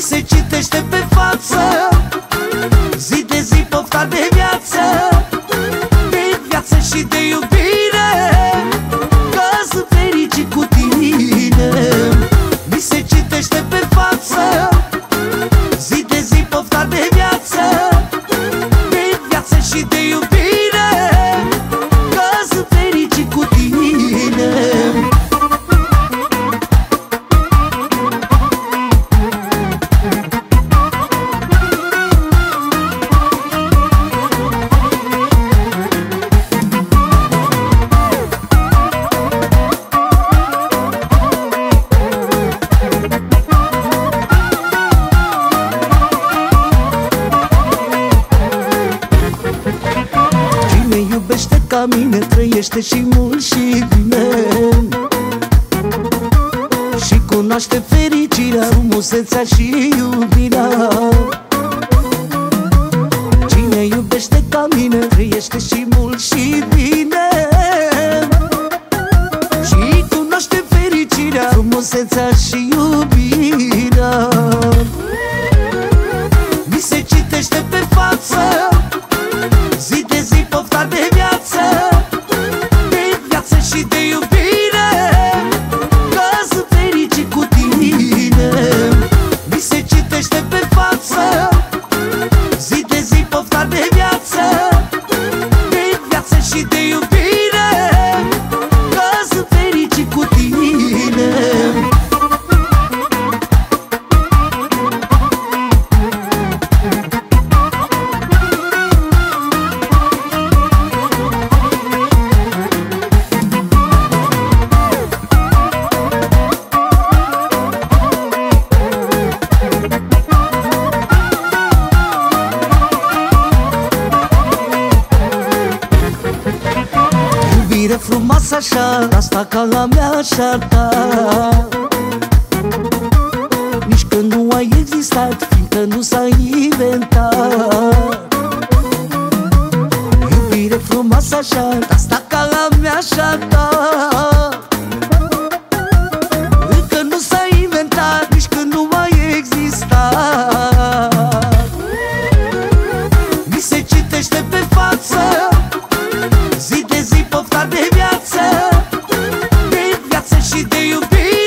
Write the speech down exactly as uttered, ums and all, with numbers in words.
se citește pe față, zi de zi pofta de viață, de viață și de iubire, că sunt fericit cu tine. Mi se citește pe față, zi de zi pofta de viață, de viață și de iubire, că sunt fericit cu tine. Iubește ca mine, trăiește și mult și bine, și cunoaște fericirea, frumusețea și iubirea. Cine iubește ca mine, trăiește și mult și bine, și cunoaște fericirea, frumusețea și iubirea. Mi se citește pe față, zi de zi pofta de viață, de viață și de iubire, că sunt fericit cu tine. Mi se citește pe față, zi de zi pofta de viață, de viață și de iubire, că sunt fericit cu tine. Iubire frumoasă așa, asta ca la mea așa ta, nici când nu ai existat, fiindcă nu s-a inventat. Iubire frumoasă așa, asta ca la mea așa ta, încă nu s-a inventat, nici când nu mai existat. Mi se citește pe față, zi de zi pofta de viață, de viață și de iubire,